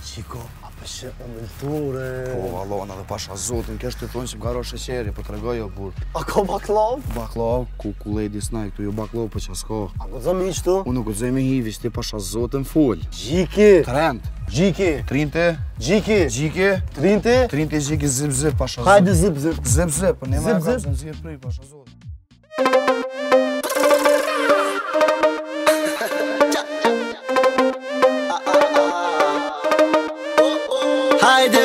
Qiko, a përshë o mëllture. Po, vallona dhe pasha zotin, kesh të thonë që m'ka ro sheqeri, po t'regoj o bur. A ka baklav? Baklav, ku lady snaj, këtu jo baklav, po që s'ka. A gudzë mi qëtu? Unë nuk gudzoj me hivish, ti pasha zotin full. Gjiki. Trend. Gjiki. Trinte. Gjiki. Gjiki. Trinte. Trinte gjiki zip pasha zotin. Hajde zip zip. Zip, po ne ma Zip, ka zip. zëm zip prej pasha zotin. Haydi